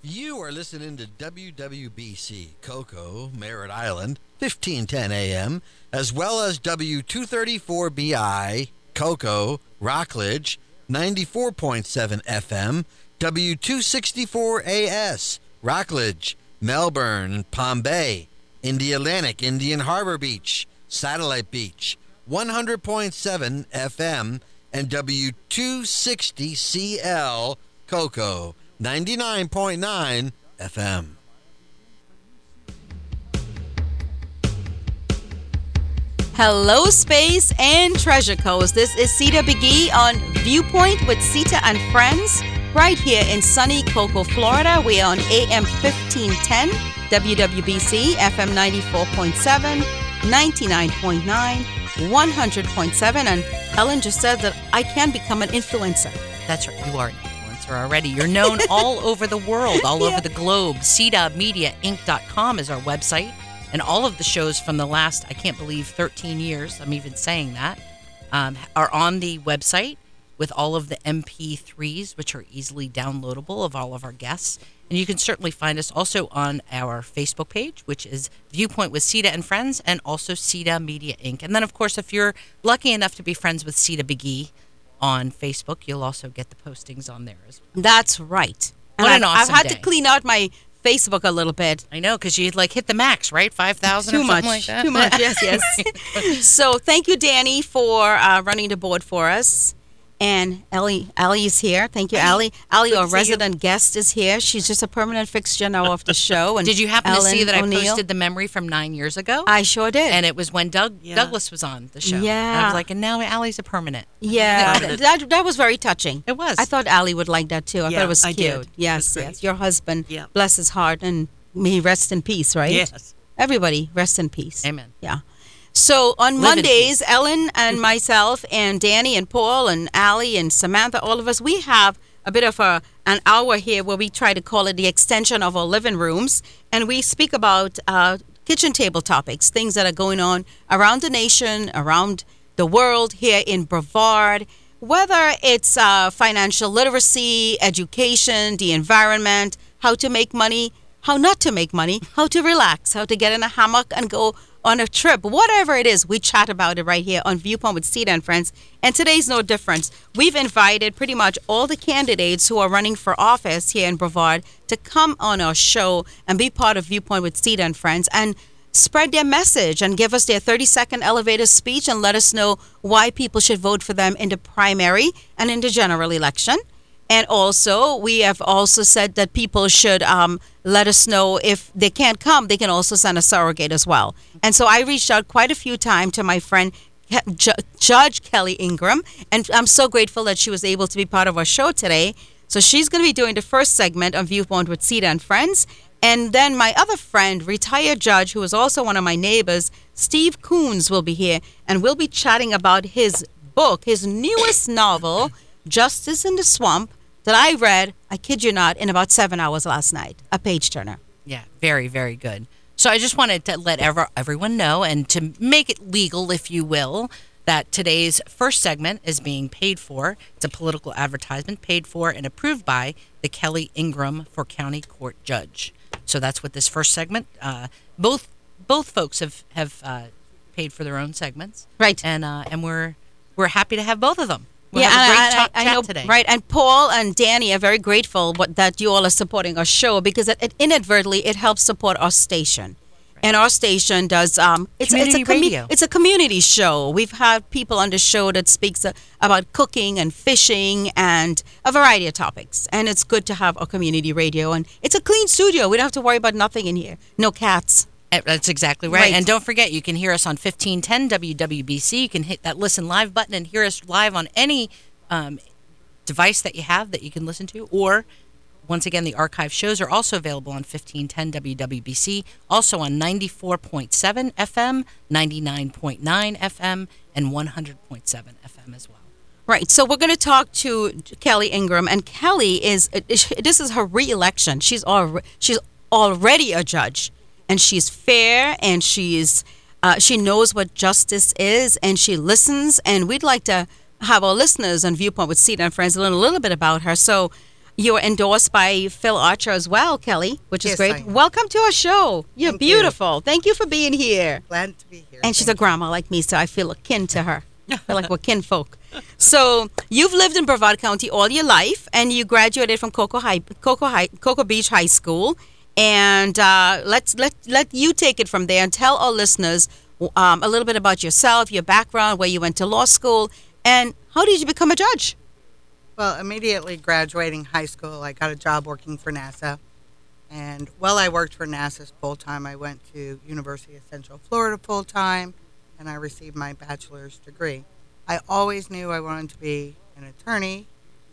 You are listening to WWBC Cocoa, Merritt Island, 1510 AM, as well as W234BI Cocoa, Rockledge, 94.7 FM, W264AS, Rockledge, Melbourne, Palm Bay, Indialantic, Indian Harbor Beach, Satellite Beach, 100.7 FM, and W260CL Cocoa, 99.9 FM. Hello, Space and Treasure Coast. This is Sita Begee on Viewpoint with Sita and Friends, right here in sunny Cocoa, Florida. We are on AM 1510, WWBC, FM 94.7, 99.9, 100.7. And Ellen just said that I can become an influencer. That's right. You are an influencer already. You're known all over the world, all over the globe. CEDAMediaInc.com is our website. And all of the shows from the last, I can't believe, 13 years, I'm even saying that, are on the website with all of the MP3s, which are easily downloadable of all of our guests. And you can certainly find us also on our Facebook page, which is Viewpoint with Sita and Friends, and also Sita Media Inc. And then, of course, if you're lucky enough to be friends with Sita Begee on Facebook, you'll also get the postings on there as well. That's right. What an awesome I've had day. to clean out my Facebook a little bit. I know, because you'd hit the max, right? 5,000 or something like that? Too much, yes. So thank you, Danny, for running the board for us. And Allie is here. Thank you, Allie. Allie, our resident guest, is here. She's just a permanent fixture now of the show. And did you happen to see that O'Neill. I posted the memory from 9 years ago? I sure did. And it was when Douglas was on the show. Yeah. And I was like, and now Allie's a permanent. Yeah, that was very touching. It was. I thought Allie would like that too. I thought it was cute. did. Yes, It was yes. Your husband, Yeah. bless his heart, and may he rest in peace, right? Yes. Everybody, rest in peace. Amen. Yeah. So on Live in Mondays, Ellen and myself and Danny and Paul and Allie and Samantha, all of us, we have a bit of an hour here where we try to call it the extension of our living rooms. And we speak about kitchen table topics, things that are going on around the nation, around the world, here in Brevard, whether it's financial literacy, education, the environment, how to make money, how not to make money, how to relax, how to get in a hammock and go on a trip, whatever it is, we chat about it right here on Viewpoint with Sita and Friends. And today's no different. We've invited pretty much all the candidates who are running for office here in Brevard to come on our show and be part of Viewpoint with Sita and Friends and spread their message and give us their 30-second elevator speech and let us know why people should vote for them in the primary and in the general election. And also, we have also said that people should let us know if they can't come, they can also send a surrogate as well. And so I reached out quite a few times to my friend, Judge Kelly Ingram, and I'm so grateful that she was able to be part of our show today. So she's going to be doing the first segment of Viewpoint with Sita and Friends. And then my other friend, retired judge, who is also one of my neighbors, Steve Coons, will be here. And we'll be chatting about his book, his newest novel, Justice in the Swamp, that I read, I kid you not, in about 7 hours last night. A page turner. Yeah, very, very good. So I just wanted to let everyone know and to make it legal, if you will, that today's first segment is being paid for. It's a political advertisement paid for and approved by the Kelly Ingram for County Court Judge. So that's what this first segment, both folks have paid for their own segments. Right. And we're happy to have both of them. We'll yeah, have a great I chat know, today. right? And Paul and Danny are very grateful that you all are supporting our show because it inadvertently it helps support our station. Right. And our station does community radio. It's a community show. We've had people on the show that speaks about cooking and fishing and a variety of topics. And it's good to have a community radio. And it's a clean studio. We don't have to worry about nothing in here. No cats. That's exactly right. And don't forget, you can hear us on 1510 WWBC. You can hit that listen live button and hear us live on any device that you have that you can listen to. Or, once again, the archive shows are also available on 1510 WWBC, also on 94.7 FM, 99.9 FM, and 100.7 FM as well. Right. So we're going to talk to Kelly Ingram. And Kelly this is her re-election. She's already a judge. And she's fair, and she knows what justice is, and she listens. And we'd like to have our listeners on Viewpoint with Sita and Friends learn a little bit about her. So You're endorsed by Phil Archer as well, Kelly, which is Yes, great. I am. Welcome to our show. You're Thank you. beautiful. Thank you for being here. Glad to be here. And she's a Thank you. grandma like me, so I feel akin to her. I feel like we're kinfolk. So you've lived in Brevard County all your life, and you graduated from Cocoa Beach High School. And let you take it from there and tell our listeners a little bit about yourself, your background, where you went to law school, and how did you become a judge? Well, immediately graduating high school, I got a job working for NASA. And while I worked for NASA full-time, I went to University of Central Florida full-time, and I received my bachelor's degree. I always knew I wanted to be an attorney,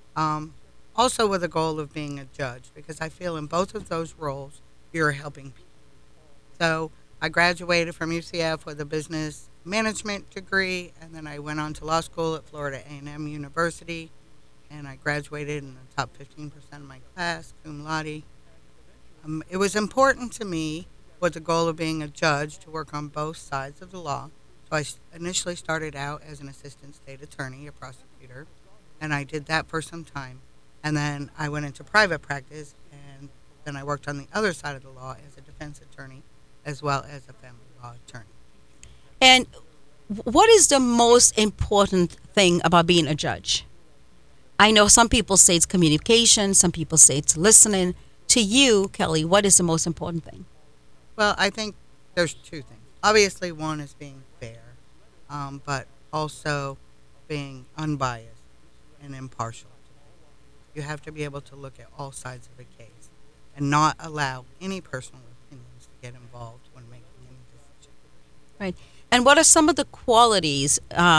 also with the goal of being a judge, because I feel in both of those roles, you're helping people. So I graduated from UCF with a business management degree, and then I went on to law school at Florida A&M University, and I graduated in the top 15% of my class, cum laude. It was important to me, with the goal of being a judge, to work on both sides of the law. So I initially started out as an assistant state attorney, a prosecutor, and I did that for some time. And then I went into private practice, and then I worked on the other side of the law as a defense attorney, as well as a family law attorney. And what is the most important thing about being a judge? I know some people say it's communication, some people say it's listening. To you, Kelly, what is the most important thing? Well, I think there's two things. Obviously, one is being fair, but also being unbiased and impartial. You have to be able to look at all sides of a case and not allow any personal opinions to get involved when making any decision. Right. And what are some of the qualities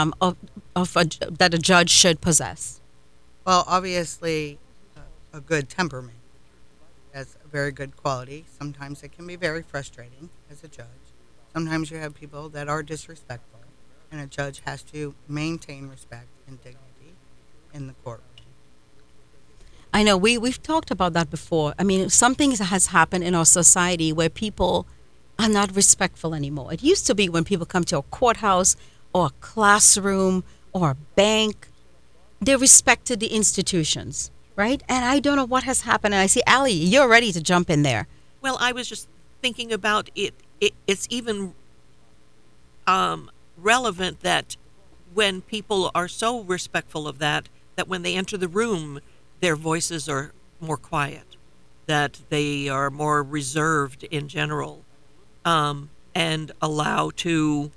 that a judge should possess? Well, obviously, a good temperament. That's a very good quality. Sometimes it can be very frustrating as a judge. Sometimes you have people that are disrespectful, and a judge has to maintain respect and dignity in the courtroom. I know we've talked about that before. I mean, something has happened in our society where people are not respectful anymore. It used to be when people come to a courthouse or a classroom or a bank, they respected the institutions, right? And I don't know what has happened. And I see, Allie, you're ready to jump in there. Well, I was just thinking about it. It's even relevant that when people are so respectful of that when they enter the room, their voices are more quiet, that they are more reserved in general, and allow to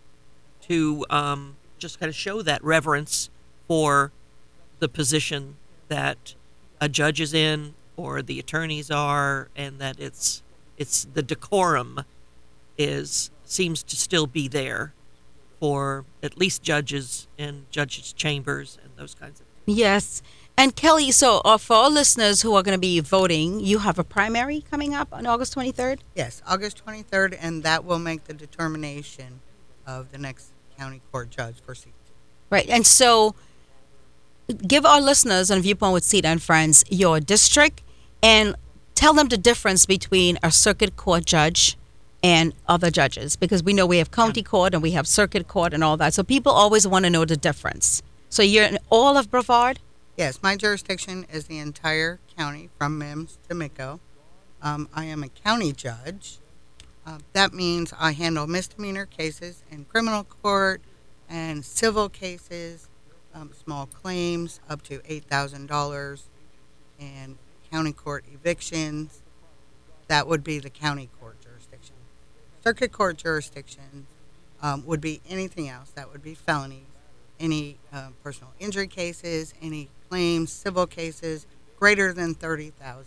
just kind of show that reverence for the position that a judge is in or the attorneys are, and that it's the decorum seems to still be there for at least judges and judges' chambers and those kinds of things. Yes. And Kelly, so for our listeners who are going to be voting, you have a primary coming up on August 23rd? Yes, August 23rd, and that will make the determination of the next county court judge for seat 2. Right. And so give our listeners on Viewpoint with Sita and Friends your district and tell them the difference between a circuit court judge and other judges, because we know we have county court and we have circuit court and all that. So people always want to know the difference. So you're in all of Brevard? Yes, my jurisdiction is the entire county from Mims to Micco. I am a county judge. That means I handle misdemeanor cases in criminal court and civil cases, small claims up to $8,000, and county court evictions. That would be the county court jurisdiction. Circuit court jurisdiction would be anything else. That would be felonies, any personal injury cases, any claims, civil cases greater than $30,000.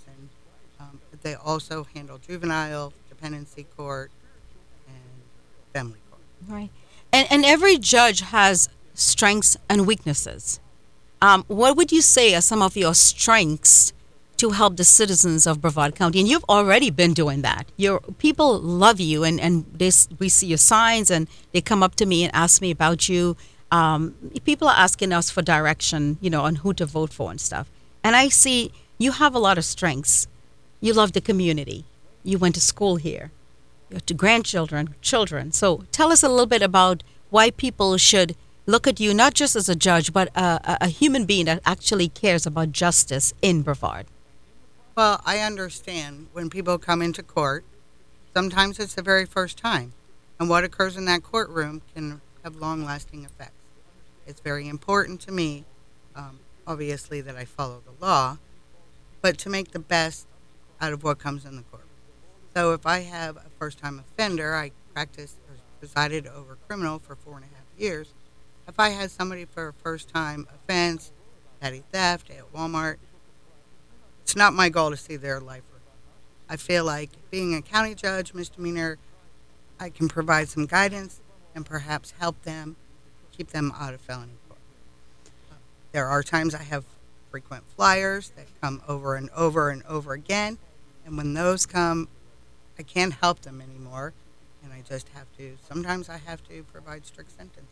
They also handle juvenile, dependency court, and family court. Right. And every judge has strengths and weaknesses. What would you say are some of your strengths to help the citizens of Brevard County? And you've already been doing that. Your people love you, and we see your signs, and they come up to me and ask me about you. People are asking us for direction, on who to vote for and stuff. And I see you have a lot of strengths. You love the community. You went to school here. You have two grandchildren, children. So tell us a little bit about why people should look at you not just as a judge, but a human being that actually cares about justice in Brevard. Well, I understand when people come into court, sometimes it's the very first time. And what occurs in that courtroom can have long lasting effects. It's very important to me, obviously, that I follow the law, but to make the best out of what comes in the courtroom. So if I have a first time offender, I practiced or presided over a criminal for 4.5 years. If I had somebody for a first time offense, petty theft at Walmart, it's not my goal to see their life ruined. I feel like being a county judge, misdemeanor, I can provide some guidance and perhaps help them keep them out of felony court. There are times I have frequent flyers that come over and over and over again, and when those come, I can't help them anymore, and I just have to, sometimes I have to provide strict sentences.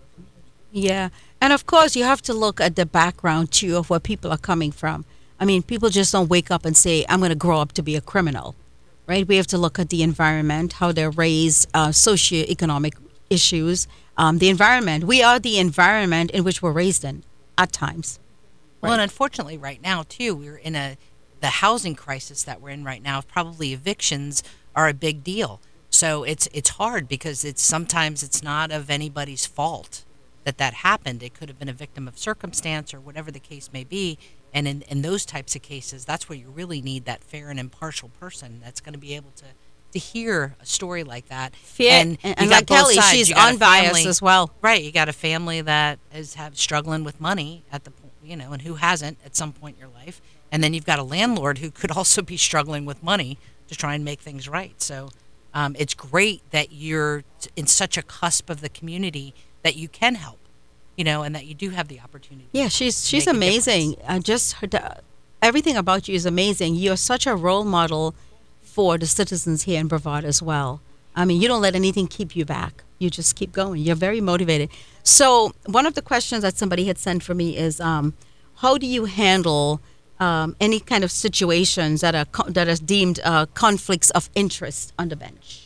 Yeah. And of course, you have to look at the background too of where people are coming from. I mean, people just don't wake up and say, I'm going to grow up to be a criminal, right? We have to look at the environment, how they're raised, socioeconomic issues, the environment. We are the environment in which we're raised in at times. Well, Right. and unfortunately, right now too, we're in the housing crisis that we're in right now. Probably evictions are a big deal. So it's hard because sometimes it's not of anybody's fault that happened. It could have been a victim of circumstance or whatever the case may be. And in those types of cases, that's where you really need that fair and impartial person that's going to be able to hear a story like that. Fair, you and got like both Kelly, sides. she's You got a unbiased family- as well. Right, you got a family that is struggling with money at the point, and who hasn't at some point in your life, and then you've got a landlord who could also be struggling with money to try and make things right. So it's great that you're in such a cusp of the community that you can help, and that you do have the opportunity. Yeah, to she's make a amazing. difference. Everything about you is amazing. You're such a role model for the citizens here in Brevard as well. I mean, you don't let anything keep you back. You just keep going. You're very motivated. So one of the questions that somebody had sent for me is, how do you handle any kind of situations that are deemed conflicts of interest on the bench?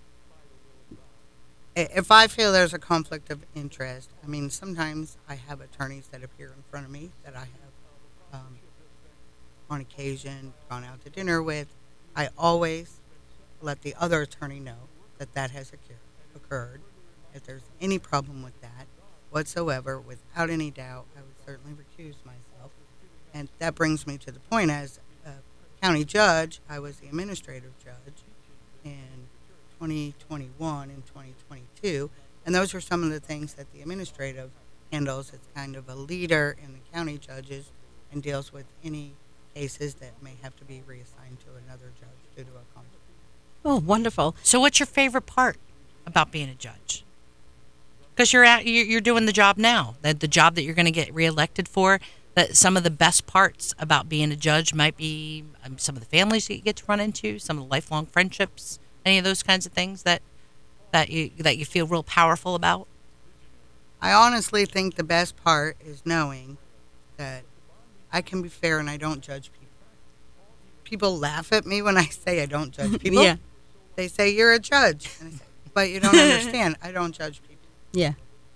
If I feel there's a conflict of interest, I mean, sometimes I have attorneys that appear in front of me that I have, on occasion, gone out to dinner with. I always let the other attorney know that has occurred. If there's any problem with that whatsoever, without any doubt, I would certainly recuse myself. And that brings me to the point, as a county judge, I was the administrative judge in 2021 and 2022, and those are some of the things that the administrative handles. It's kind of a leader in the county judges and deals with any cases that may have to be reassigned to another judge due to a conflict. Oh, wonderful. So what's your favorite part about being a judge? Because you're doing the job now, the job that you're going to get reelected for. That some of the best parts about being a judge might be some of the families that you get to run into, some of the lifelong friendships, any of those kinds of things that you feel real powerful about. I honestly think the best part is knowing that I can be fair and I don't judge people. People laugh at me when I say I don't judge people. Yeah. They say, you're a judge. And I say, but you don't understand. I don't judge people. Yeah.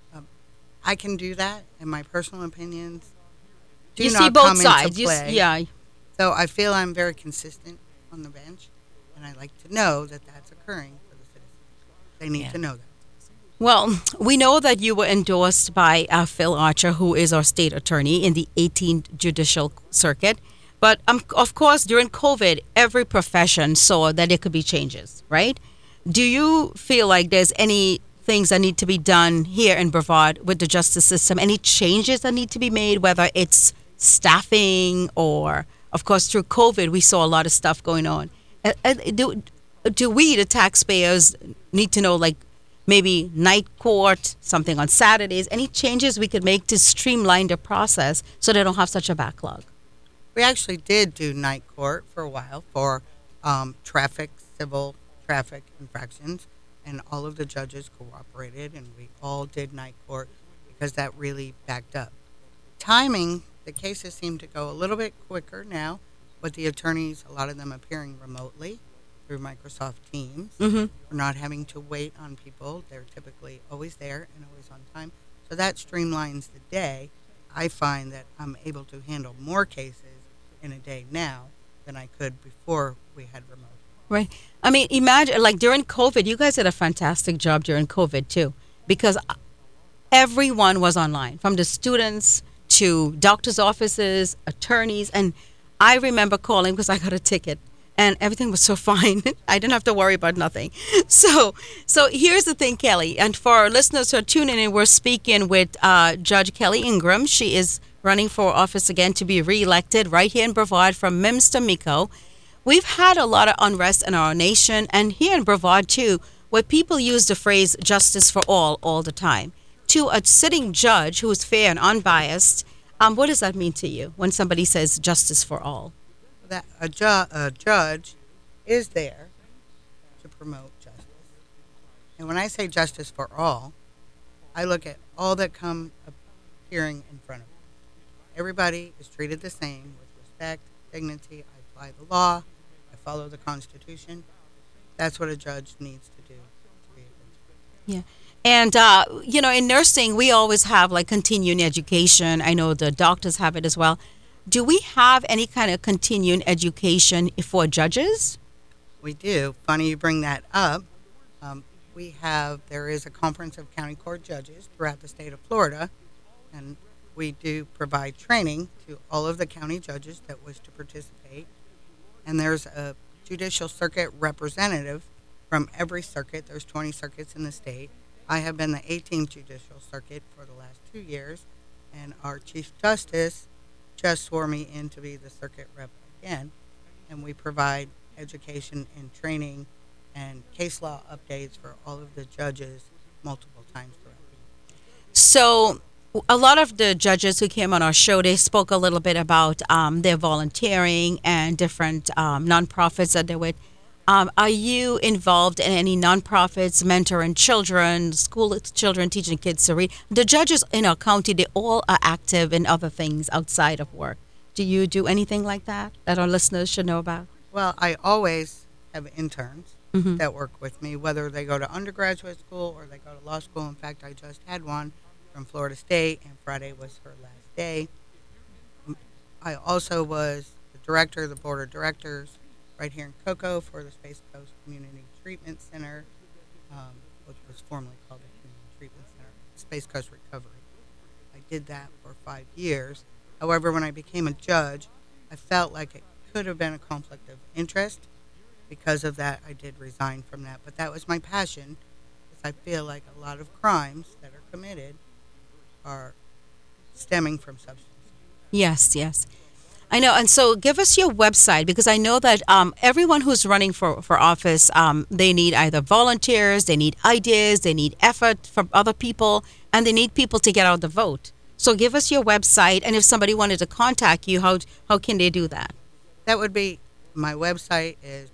I can do that, and my personal opinions do You not see both come sides. into play. Yeah. So I feel I'm very consistent on the bench, and I like to know that that's occurring for the citizens. They need Yeah. to know that. Well, we know that you were endorsed by Phil Archer, who is our state attorney in the 18th Judicial Circuit. But of course, during COVID, every profession saw that there could be changes, right? Do you feel like there's any things that need to be done here in Brevard with the justice system? Any changes that need to be made, whether it's staffing or, of course, through COVID, we saw a lot of stuff going on. Do we, the taxpayers, need to know, like, maybe night court, something on Saturdays, any changes we could make to streamline the process so they don't have such a backlog? We actually did do night court for a while for civil traffic infractions, and all of the judges cooperated, and we all did night court because that really backed up. Timing, the cases seem to go a little bit quicker now, with the attorneys, a lot of them appearing remotely through Microsoft Teams. Mm-hmm. We're not having to wait on people. They're typically always there and always on time. So that streamlines the day. I find that I'm able to handle more cases in a day now than I could before we had remote. Right. I mean, imagine like during COVID, you guys did a fantastic job during COVID too, because everyone was online, from the students to doctors' offices, attorneys. And I remember calling because I got a ticket and everything was so fine. I didn't have to worry about nothing. So here's the thing, Kelly. And for our listeners who are tuning in, we're speaking with Judge Kelly Ingram. She is running for office again to be reelected right here in Brevard from Mims to Miko. We've had a lot of unrest in our nation and here in Brevard too, where people use the phrase justice for all the time. To a sitting judge who is fair and unbiased, what does that mean to you when somebody says justice for all? That a judge is there to promote justice. And when I say justice for all, I look at all that come appearing in front of me. Everybody is treated the same with respect, dignity. I apply the law. I follow the Constitution. That's what a judge needs to do to be able to. Yeah. And, in nursing, we always have like continuing education. I know the doctors have it as well. Do we have any kind of continuing education for judges? We do. Funny you bring that up. There is a conference of county court judges throughout the state of Florida, and we do provide training to all of the county judges that wish to participate. And there's a judicial circuit representative from every circuit. There's 20 circuits in the state. I have been the 18th Judicial Circuit for the last 2 years, and our Chief Justice just swore me in to be the circuit rep again. And we provide education and training and case law updates for all of the judges multiple times throughout the year. So a lot of the judges who came on our show, they spoke a little bit about their volunteering and different nonprofits that they're with. Are you involved in any nonprofits, mentoring children, school children, teaching kids to read? The judges in our county, they all are active in other things outside of work. Do you do anything like that our listeners should know about? Well, I always have interns that work with me, whether they go to undergraduate school or they go to law school. In fact, I just had one from Florida State, and Friday was her last day. I also was the director of the board of directors right here in Cocoa for the Space Coast Community Treatment Center, which was formerly called the Community Treatment Center, Space Coast Recovery. I did that for 5 years. However, when I became a judge, I felt like it could have been a conflict of interest. Because of that, I did resign from that. But that was my passion, because I feel like a lot of crimes that are committed are stemming from substance. Yes. I know. And so give us your website, because I know that everyone who's running for office, they need either volunteers, they need ideas, they need effort from other people, and they need people to get out the vote. So give us your website, and if somebody wanted to contact you, how can they do that? That would be, my website is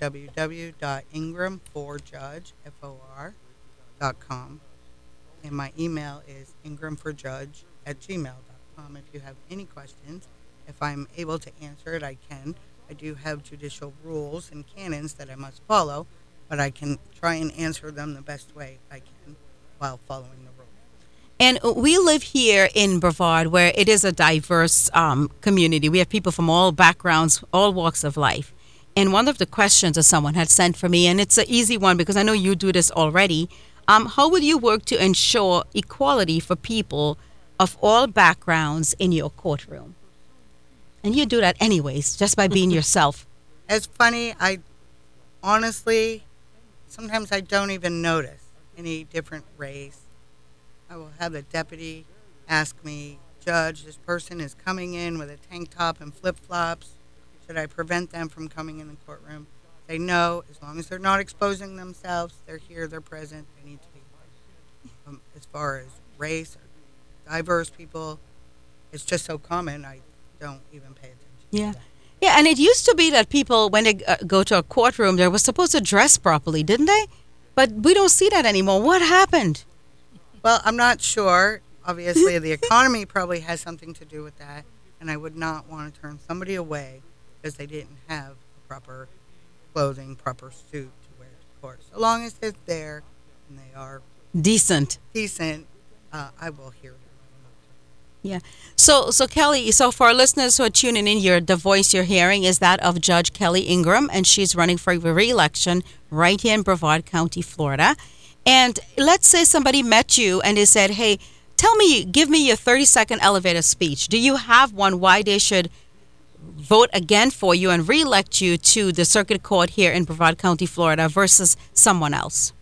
www.ingramforjudge.com, and my email is ingramforjudge@gmail.com. If you have any questions, if I'm able to answer it, I can. I do have judicial rules and canons that I must follow, but I can try and answer them the best way I can while following the rules. And we live here in Brevard, where it is a diverse community. We have people from all backgrounds, all walks of life. And one of the questions that someone had sent for me, and it's an easy one because I know you do this already, how would you work to ensure equality for people of all backgrounds in your courtroom? And you do that anyways, just by being yourself. It's funny, I honestly, sometimes I don't even notice any different race. I will have the deputy ask me, Judge, this person is coming in with a tank top and flip-flops. Should I prevent them from coming in the courtroom? Say no, as long as they're not exposing themselves, they're here, they're present, they need to be here. As far as race or diverse people, it's just so common, I don't even pay attention to that. Yeah, and it used to be that people, when they go to a courtroom, they were supposed to dress properly, didn't they? But we don't see that anymore. What happened? Well, I'm not sure. Obviously, the economy probably has something to do with that, and I would not want to turn somebody away because they didn't have proper clothing, proper suit to wear to court. So long as they're there and they are Decent. decent, I will hear them. Yeah. So Kelly, so for our listeners who are tuning in, the voice you're hearing is that of Judge Kelly Ingram, and she's running for re-election right here in Brevard County, Florida. And let's say somebody met you and they said, "Hey, give me your 30-second elevator speech. Do you have one why they should vote again for you and re-elect you to the circuit court here in Brevard County, Florida versus someone else?"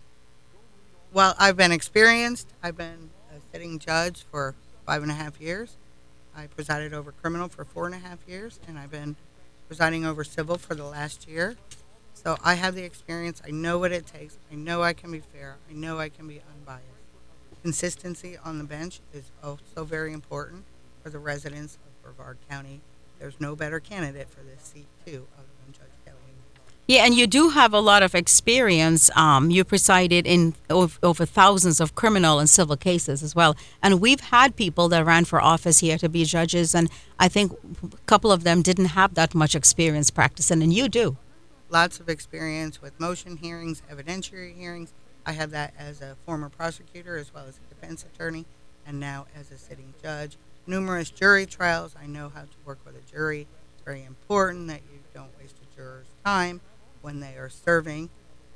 Well, I've been experienced. I've been a sitting judge for 5.5 years. I presided over criminal for 4.5 years, and I've been presiding over civil for the last year. So I have the experience. I know what it takes. I know I can be fair. I know I can be unbiased. Consistency on the bench is also very important for the residents of Brevard County. There's no better candidate for this seat, too, other than Judge Kelly. Yeah, and you do have a lot of experience. You presided in over thousands of criminal and civil cases as well. And we've had people that ran for office here to be judges, and I think a couple of them didn't have that much experience practicing, and you do. Lots of experience with motion hearings, evidentiary hearings. I have that as a former prosecutor as well as a defense attorney, and now as a sitting judge. Numerous jury trials. I know how to work with a jury. It's very important that you don't waste a juror's time when they are serving.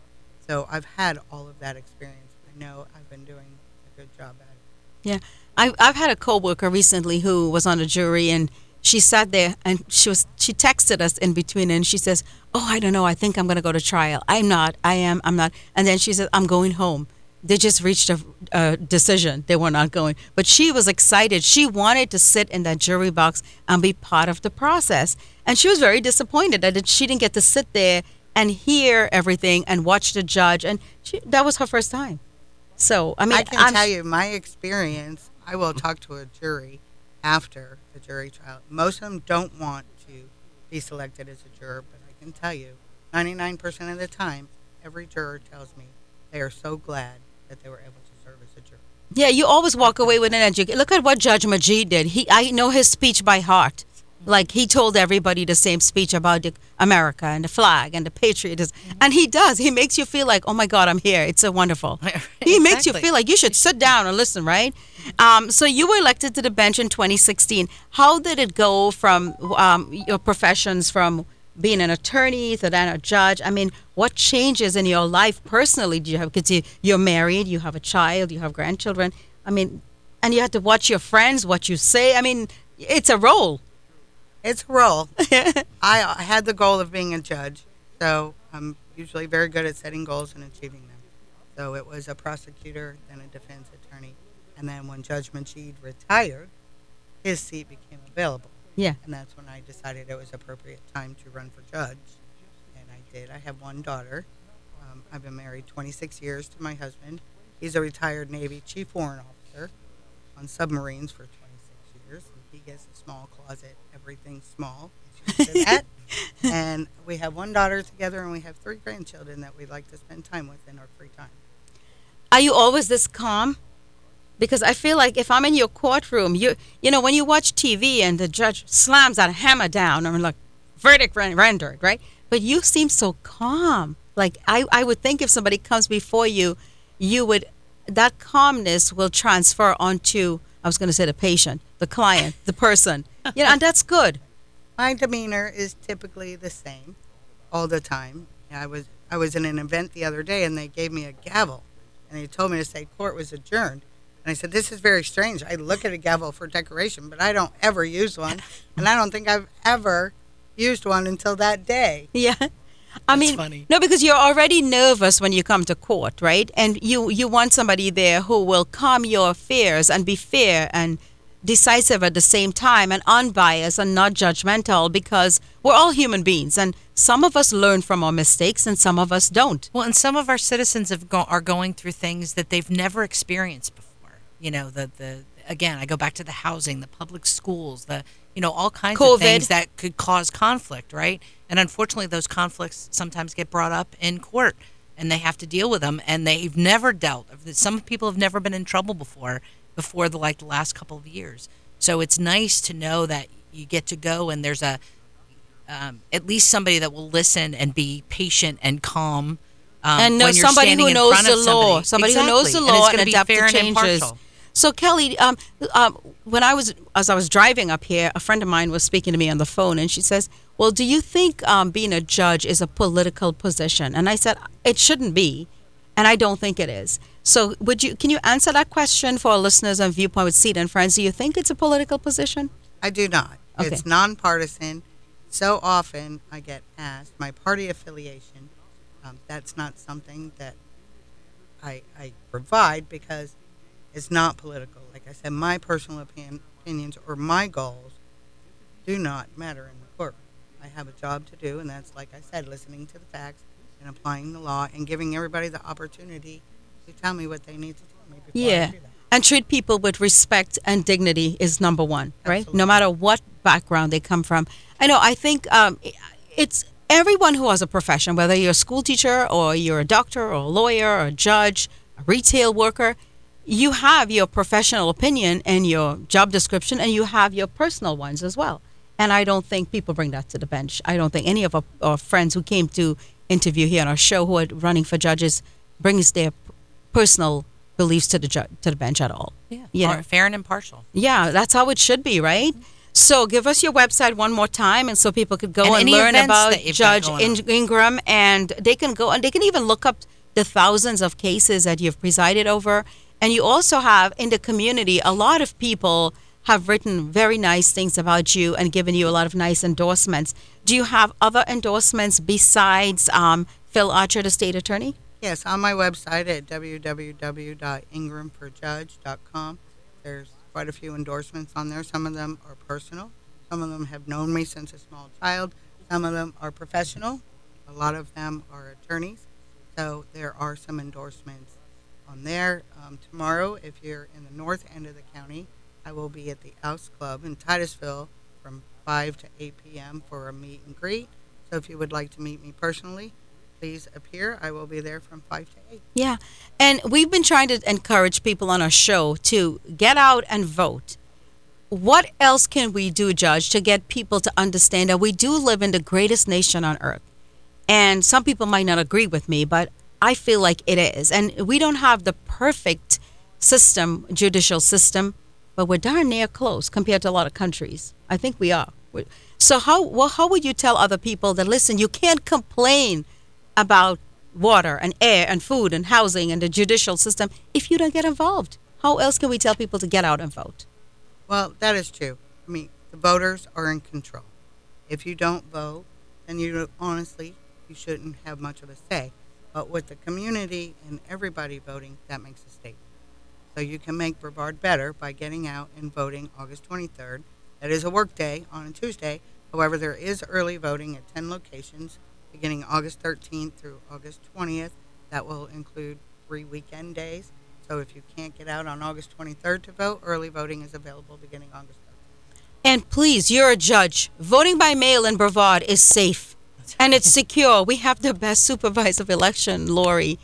So I've had all of that experience. I know I've been doing a good job at it. Yeah, I've had a coworker recently who was on a jury, and she sat there and she texted us in between, and she says, "Oh, I don't know. I think I'm going to go to trial. I'm not. I'm not." And then she said, "I'm going home." They just reached a decision. They were not going. But she was excited. She wanted to sit in that jury box and be part of the process. And she was very disappointed that she didn't get to sit there and hear everything and watch the judge. And that was her first time. So, I mean, I can tell you my experience. I will talk to a jury after the jury trial. Most of them don't want to be selected as a juror, but I can tell you 99% of the time, every juror tells me they are so glad that they were able to serve as a juror. Yeah, you always walk away with an education. Look at what Judge Majid did. I know his speech by heart. Like, he told everybody the same speech about America and the flag and the patriotism. And he does. He makes you feel like, oh, my God, I'm here. It's so wonderful. He makes you feel like you should sit down and listen, right? So you were elected to the bench in 2016. How did it go from your professions, from being an attorney to then a judge? I mean, what changes in your life personally do you have? Because you're married, you have a child, you have grandchildren. I mean, and you have to watch your friends, what you say. I mean, it's a role. It's a role. I had the goal of being a judge, so I'm usually very good at setting goals and achieving them. So it was a prosecutor, then a defense attorney, and then when Judge Majid retired, his seat became available. Yeah. And that's when I decided it was appropriate time to run for judge, and I did. I have one daughter. I've been married 26 years to my husband. He's a retired Navy chief warrant officer on submarines for 26 years. He gets a small closet, everything's small. He's used to that. And we have one daughter together, and we have 3 grandchildren that we like to spend time with in our free time. Are you always this calm? Because I feel like if I'm in your courtroom, you know, when you watch TV and the judge slams that hammer down, I'm like, verdict rendered, right? But you seem so calm. Like, I would think if somebody comes before you, that calmness will transfer onto, I was going to say the patient, the client, the person. You know, and that's good. My demeanor is typically the same all the time. I was in an event the other day, and they gave me a gavel, and they told me to say court was adjourned. And I said, this is very strange. I look at a gavel for decoration, but I don't ever use one. And I don't think I've ever used one until that day. Yeah. I mean, funny. No, because you're already nervous when you come to court, right? And you want somebody there who will calm your fears and be fair and decisive at the same time and unbiased and not judgmental, because we're all human beings, and some of us learn from our mistakes and some of us don't. Well, and some of our citizens are going through things that they've never experienced before. You know, again, I go back to the housing, the public schools, all kinds COVID. Of things that could cause conflict, right? And unfortunately, those conflicts sometimes get brought up in court, and they have to deal with them, and they've never dealt. Some people have never been in trouble before the last couple of years. So it's nice to know that you get to go, and there's at least somebody that will listen and be patient and calm. And when you're somebody standing who in knows front the of law, somebody who knows the Exactly. law and and it's gonna adapt be fair to and changes. impartial. So Kelly, as I was driving up here, a friend of mine was speaking to me on the phone, and she says, "Well, do you think being a judge is a political position?" And I said, "It shouldn't be, and I don't think it is." So, can you answer that question for our listeners on Viewpoint with Seed and Friends? Do you think it's a political position? I do not. Okay. It's nonpartisan. So often I get asked my party affiliation. That's not something that I provide because it's not political. Like I said, my personal opinions or my goals do not matter in the courtroom. I have a job to do, and that's, like I said, listening to the facts and applying the law and giving everybody the opportunity to tell me what they need to tell me before I do that. And treat people with respect and dignity is number one, right? Absolutely. No matter what background they come from. I think it's everyone who has a profession, whether you're a school teacher or you're a doctor or a lawyer or a judge, a retail worker, you have your professional opinion and your job description, and you have your personal ones as well. And I don't think people bring that to the bench. I don't think any of our friends who came to interview here on our show who are running for judges brings their personal beliefs to the bench at all. Yeah, You know? fair and impartial. Yeah, that's how it should be, right? So give us your website one more time, and so people could go And and any learn events about that you've got Judge going on. Ingram, and they can go and they can even look up the thousands of cases that you've presided over. And you also have in the community a lot of people have written very nice things about you and given you a lot of nice endorsements. Do you have other endorsements besides Phil Archer, the state attorney? Yes, on my website at www.ingramforjudge.com, there's quite a few endorsements on there. Some of them are personal. Some of them have known me since a small child. Some of them are professional. A lot of them are attorneys. So there are some endorsements on there. Tomorrow, if you're in the north end of the county, I will be at the Ouse Club in Titusville from 5 to 8 p.m. for a meet and greet. So if you would like to meet me personally, please appear. I will be there from 5 to 8. Yeah. And we've been trying to encourage people on our show to get out and vote. What else can we do, Judge, to get people to understand that we do live in the greatest nation on earth? And some people might not agree with me, but I feel like it is. And we don't have the perfect system, judicial system, but we're darn near close compared to a lot of countries. I think we are. So how would you tell other people that, listen, you can't complain about water and air and food and housing and the judicial system if you don't get involved? How else can we tell people to get out and vote? Well, that is true. I mean, the voters are in control. If you don't vote, then you shouldn't have much of a say. But with the community and everybody voting, that makes a statement. So you can make Brevard better by getting out and voting August 23rd. That is a work day on a Tuesday. However, there is early voting at 10 locations beginning August 13th through August 20th. That will include 3 weekend days. So if you can't get out on August 23rd to vote, early voting is available beginning August 13th. And please, you're a judge. Voting by mail in Brevard is safe and it's secure. We have the best supervisor of election, Lori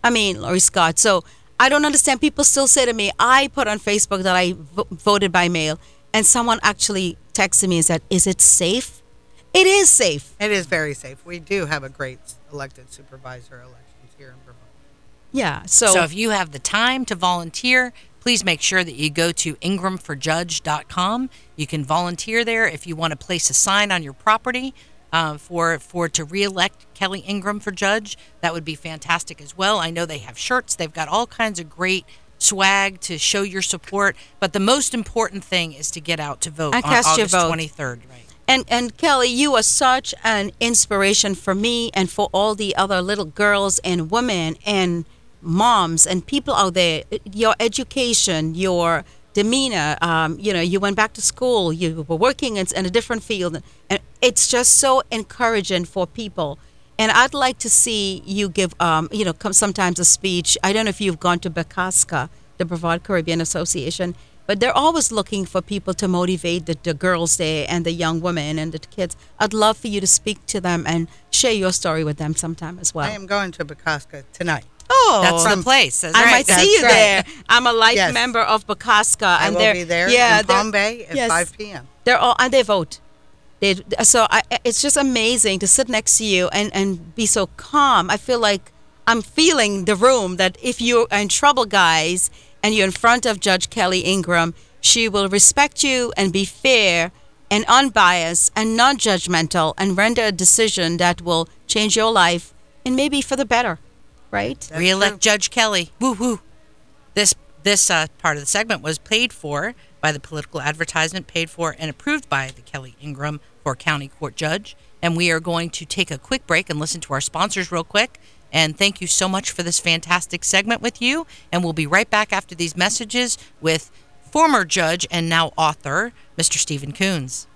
Scott. So I don't understand. People still say to me, I put on Facebook that I voted by mail, and someone actually texted me and said, is it safe? It is safe. It is very safe. We do have a great elected supervisor elections here in Brevard. Yeah. So if you have the time to volunteer, please make sure that you go to ingramforjudge.com. You can volunteer there if you want to place a sign on your property to re-elect Kelly Ingram for judge. That would be fantastic as well. I know they have shirts. They've got all kinds of great swag to show your support. But the most important thing is to get out to vote And on cast your August vote. 23rd. Right. And Kelly, you are such an inspiration for me and for all the other little girls and women and moms and people out there. Your education, your demeanor, you went back to school, you were working in a different field, and it's just so encouraging for people. And I'd like to see you give, sometimes a speech. I don't know if you've gone to BCASCA, the Brevard Caribbean Association, but they're always looking for people to motivate the girls there and the young women and the kids. I'd love for you to speak to them and share your story with them sometime as well. I am going to BCASCA tonight. Oh, That's the place. That's I right. might That's see you right. there. I'm a life Yes. member of BCASCA. I and will be there in Palm Bay at 5 p.m. They're all, and they vote. It's just amazing to sit next to you and be so calm. I feel like I'm feeling the room that if you're in trouble, guys, and you're in front of Judge Kelly Ingram, she will respect you and be fair and unbiased and non-judgmental and render a decision that will change your life and maybe for the better, right? That's Re-elect true. Judge Kelly. Woo woo. This part of the segment was paid for by the political advertisement, paid for and approved by the Kelly Ingram for County Court Judge. And we are going to take a quick break and listen to our sponsors real quick. And thank you so much for this fantastic segment with you. And we'll be right back after these messages with former judge and now author, Mr. Stephen Coons.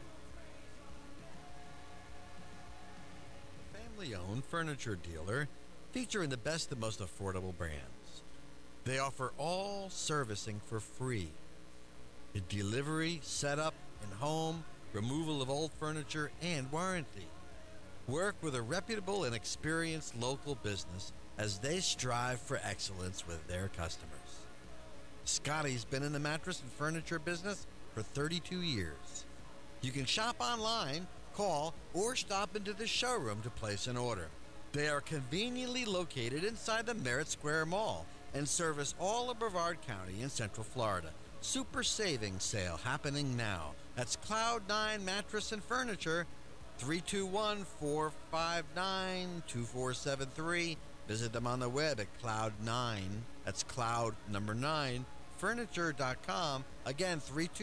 Family-owned furniture dealer featuring the best and most affordable brands. They offer all servicing for free. The delivery, setup, and home, removal of old furniture, and warranty. Work with a reputable and experienced local business as they strive for excellence with their customers. Scotty's been in the mattress and furniture business for 32 years. You can shop online, call, or stop into the showroom to place an order. They are conveniently located inside the Merritt Square Mall and service all of Brevard County in Central Florida. Super savings sale happening now. That's Cloud9 Mattress and Furniture, 321-459-2473. Visit them on the web at Cloud9. That's Cloud number 9 furniture.com. Again,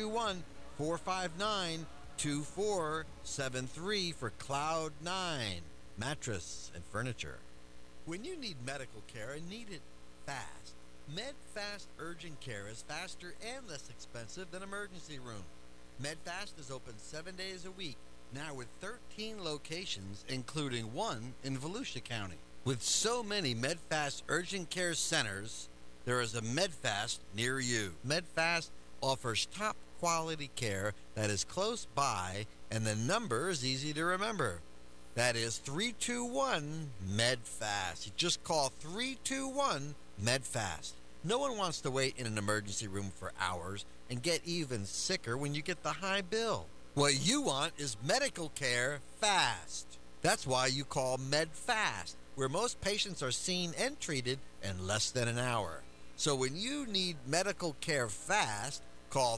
321-459-2473 for Cloud9 Mattress and Furniture. When you need medical care and need it fast, MedFast Urgent Care is faster and less expensive than emergency room. MedFast is open 7 days a week, now with 13 locations, including one in Volusia County. With so many MedFast Urgent Care centers, there is a MedFast near you. MedFast offers top quality care that is close by, and the number is easy to remember. That is 321-MEDFAST. You just call 321-MEDFAST. No one wants to wait in an emergency room for hours and get even sicker when you get the high bill. What you want is medical care fast. That's why you call MedFast, where most patients are seen and treated in less than an hour. So when you need medical care fast, call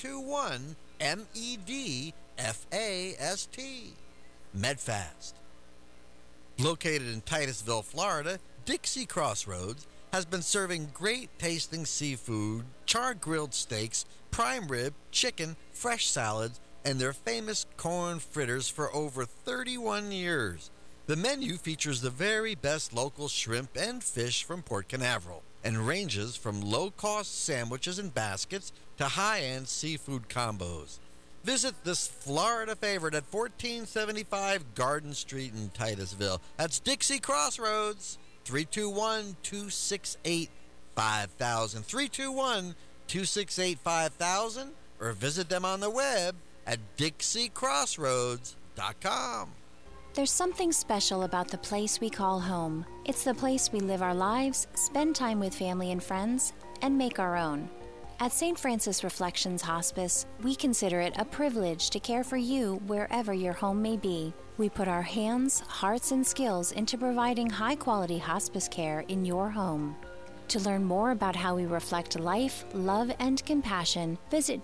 321-MEDFAST. MedFast. Located in Titusville, Florida, Dixie Crossroads has been serving great tasting seafood, char-grilled steaks, prime rib, chicken, fresh salads, and their famous corn fritters for over 31 years. The menu features the very best local shrimp and fish from Port Canaveral and ranges from low-cost sandwiches and baskets to high-end seafood combos. Visit this Florida favorite at 1475 Garden Street in Titusville. That's Dixie Crossroads, 321-268-5000, 321-268-5000, or visit them on the web at dixiecrossroads.com. There's something special about the place we call home. It's the place we live our lives, spend time with family and friends, and make our own. At St. Francis Reflections Hospice, we consider it a privilege to care for you wherever your home may be. We put our hands, hearts, and skills into providing high-quality hospice care in your home. To learn more about how we reflect life, love, and compassion, visit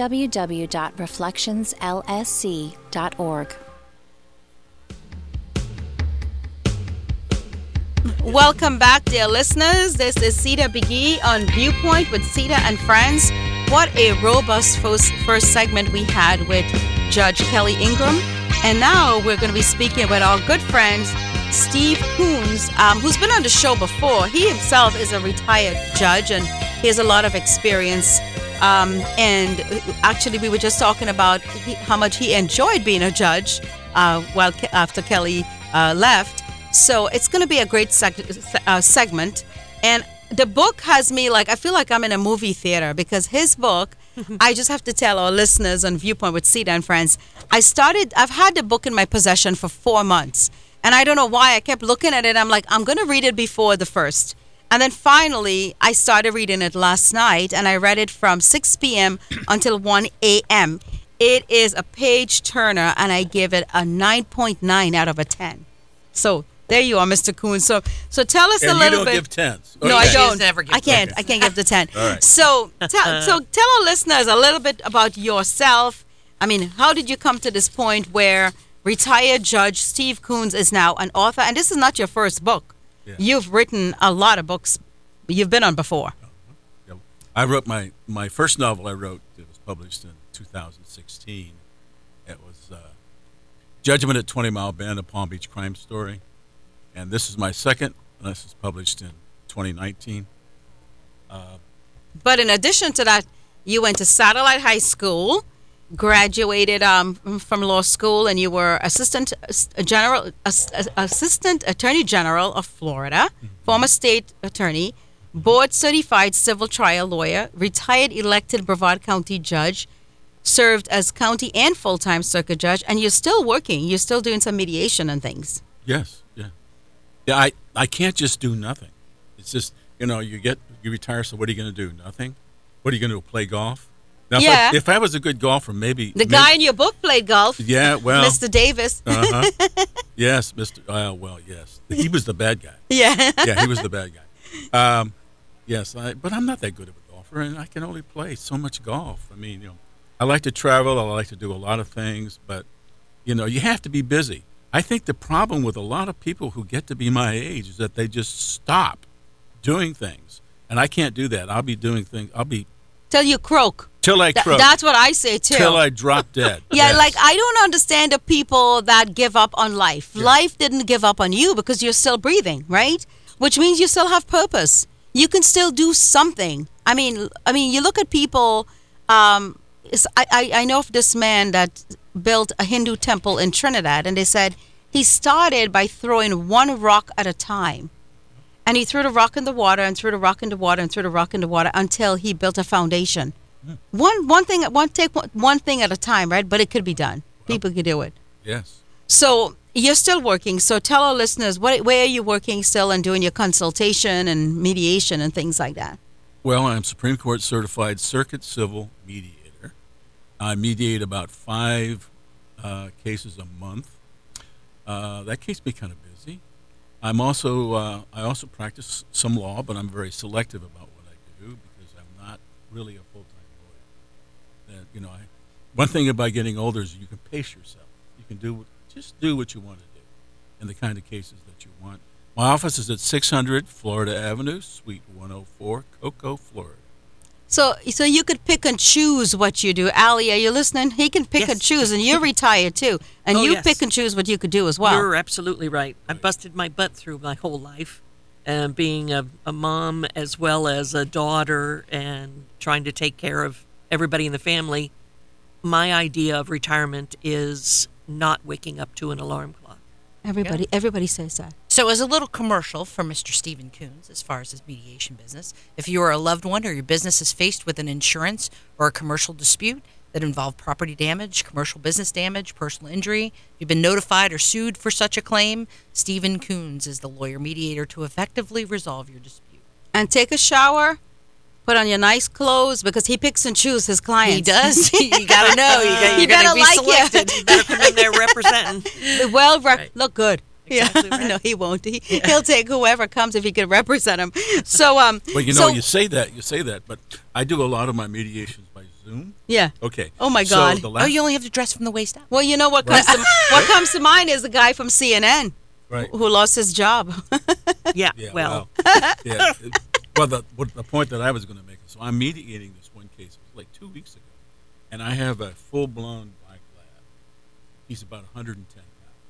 www.reflectionslsc.org. Welcome back, dear listeners. This is Sita Begee on Viewpoint with Sita and Friends. What a robust first segment we had with Judge Kelly Ingram. And now we're going to be speaking with our good friend, Steve Coons, who's been on the show before. He himself is a retired judge and he has a lot of experience. And actually, we were just talking about how much he enjoyed being a judge after Kelly left. So it's going to be a great segment. And the book has me I feel like I'm in a movie theater because his book, I just have to tell our listeners on Viewpoint with Sita and Friends, I've had the book in my possession for 4 months. And I don't know why I kept looking at it. I'm like, I'm going to read it before the first. And then finally, I started reading it last night and I read it from 6 p.m. until 1 a.m. It is a page turner and I give it a 9.9 out of a 10. So There you are, Mr. Coons. So tell us And a you little don't bit. give 10s. No, I She don't. does never give I can't. 10s. I can't give the 10. All right. So tell our listeners a little bit about yourself. I mean, how did you come to this point where retired Judge Steve Coons is now an author? And this is not your first book. Yeah. You've written a lot of books you've been on before. I wrote my first novel I wrote. It was published in 2016. It was Judgment at 20 Mile Bend, a Palm Beach crime story. And this is my second, and this is published in 2019. But in addition to that, you went to Satellite High School, graduated from law school, and you were assistant attorney general of Florida, former state attorney, board certified civil trial lawyer, retired elected Brevard County judge, served as county and full-time circuit judge, and you're still working. You're still doing some mediation and things. Yes, yeah. I can't just do nothing. It's just, you retire, so what are you going to do? Nothing? What are you going to do, play golf? Now, Yeah. if I was a good golfer, maybe... The guy in your book played golf. Yeah, well... Mr. Davis. Uh-huh. Yes, Mr. Well, yes. He was the bad guy. Yeah. Yeah, he was the bad guy. Yes, but I'm not that good of a golfer, and I can only play so much golf. I mean, I like to travel. I like to do a lot of things, but, you have to be busy. I think the problem with a lot of people who get to be my age is that they just stop doing things, and I can't do that. I'll be doing things. Till you croak. Till I croak. That's what I say too. Till I drop dead. Yeah, Yes. like I don't understand the people that give up on life. Yeah. Life didn't give up on you because you're still breathing, right? Which means you still have purpose. You can still do something. I mean, you look at people. I know of this man that built a Hindu temple in Trinidad, and they said he started by throwing one rock at a time. And he threw the rock in the water and threw the rock in the water and threw the rock in the water until he built a foundation. One thing at a time, right? But it could be done. People could do it. Yes. So you're still working. So tell our listeners, where are you working still and doing your consultation and mediation and things like that? Well, I'm Supreme Court certified circuit civil mediator. I mediate about 5 cases a month. That keeps me kind of busy. I also practice some law, but I'm very selective about what I do because I'm not really a full-time lawyer. One thing about getting older is you can pace yourself. You can just do what you want to do, and the kind of cases that you want. My office is at 600 Florida Avenue, Suite 104, Cocoa, Florida. So you could pick and choose what you do. Allie, are you listening? He can pick Yes. and choose, and you're retired too. And Oh, you yes. pick and choose what you could do as well. You're absolutely right. I busted my butt through my whole life, being a mom as well as a daughter and trying to take care of everybody in the family. My idea of retirement is not waking up to an alarm clock. Everybody says that. So, as a little commercial for Mr. Stephen Coons, as far as his mediation business, if you are a loved one or your business is faced with an insurance or a commercial dispute that involve property damage, commercial business damage, personal injury, you've been notified or sued for such a claim, Stephen Coons is the lawyer mediator to effectively resolve your dispute. And take a shower, put on your nice clothes because he picks and chooses his clients. He does. You got to know. You You're going better to be like selected. it. Better come in there representing. Look good. Exactly Yeah, right. no, he won't. He'll take whoever comes if he could represent him. So, Well, so- you say that, but I do a lot of my mediations by Zoom. yeah. Okay. Oh, my So God. the Oh, last, you only have to dress from the waist up. Well, you know what comes to mind is the guy from CNN right. who lost his job. Yeah, Yeah. well, Yeah. Well, the point that I was going to make is, so I'm mediating this one case. It was like 2 weeks ago, and I have a full-blown black lab. He's about 110 pounds.